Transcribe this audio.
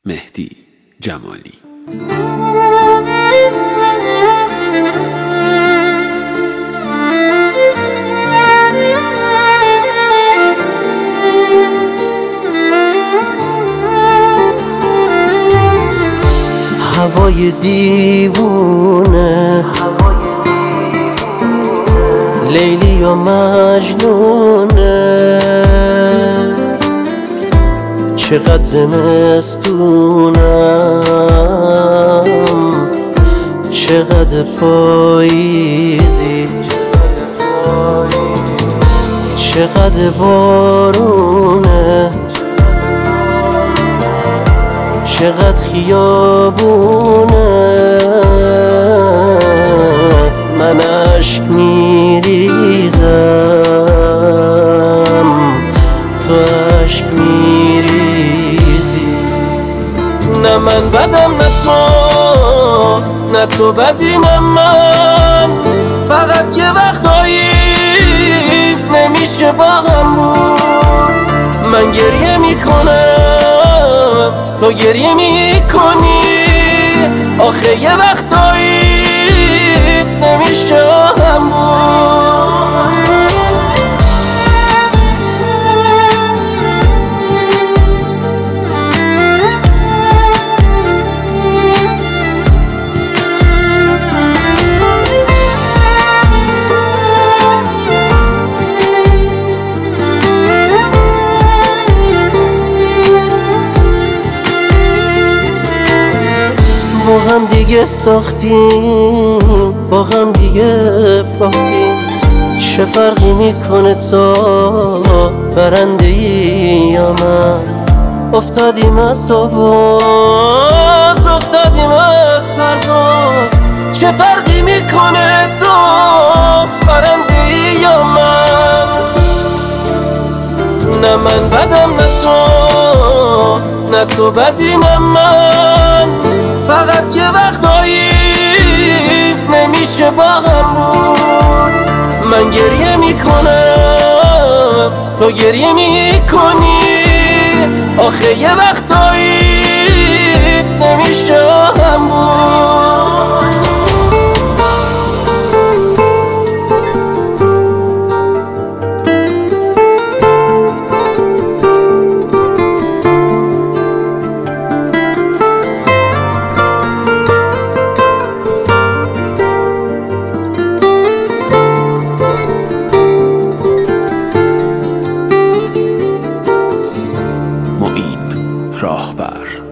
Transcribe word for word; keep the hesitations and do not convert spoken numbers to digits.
مهدی جمالی. هوای دیوونه لیلی و مجنونه، چقدر زمستونم چقدر پاییزی، چقدر بارونه، چقدر خیابونه. من عشق میریزم تو عشق میریزی. نه من بدم نه تو، نه تو بدی نه من، فقط یه وقتایی نمیشه با هم بود. من گریه میکنم تو گریه میکنی، آخه یه وقتایی نمیشه هم بود. با هم دیگه ساختیم، با هم دیگه باختیم، چه فرقی میکنه تا برنده ای یا من؟ افتادیم از آواز، افتادیم از پرواز، چه فرقی میکنه تا برنده ای یا من؟ نه من بدم نه تو، نه تو بدی نه من، فقط یه وقتایی نمیشه با هم بود. من گریه میکنم تو گریه میکنی، آخه یه وقتایی نمیشه هم بود. راهبر